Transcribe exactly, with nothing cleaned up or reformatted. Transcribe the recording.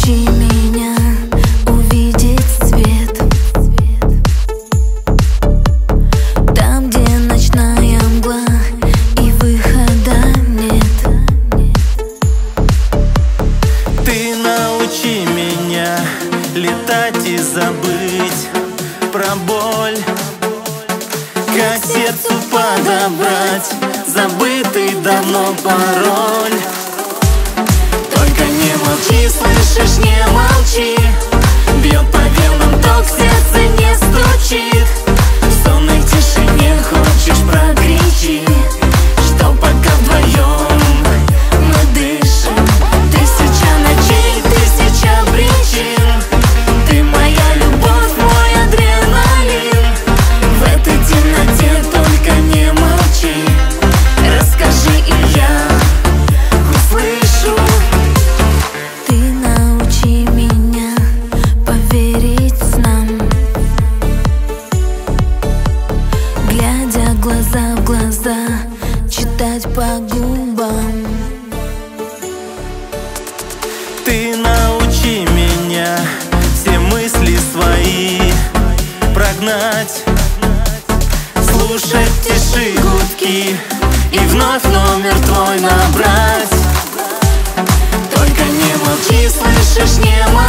научи меня увидеть свет там, где ночная мгла и выхода нет. Ты научи меня летать и забыть про боль, как сердцу подобрать забытый давно пароль. Только не молчи, слышишь, не молчи. Бьет по венам ток, сердце не стучит. В сонной тишине хочешь прокричи, что пока вдвоем мы дышим. Тысяча ночей, тысяча причин. Ты моя любовь, мой адреналин. В этой темноте только не молчи. Расскажи, и я услышу. Ты научи меня поверить снам, глядя глаза в глаза, читать по губам. Ты научи меня все мысли свои прогнать, слушать тиши гудки и вновь номер твой набрать. Только не молчи, слышишь, не молчи.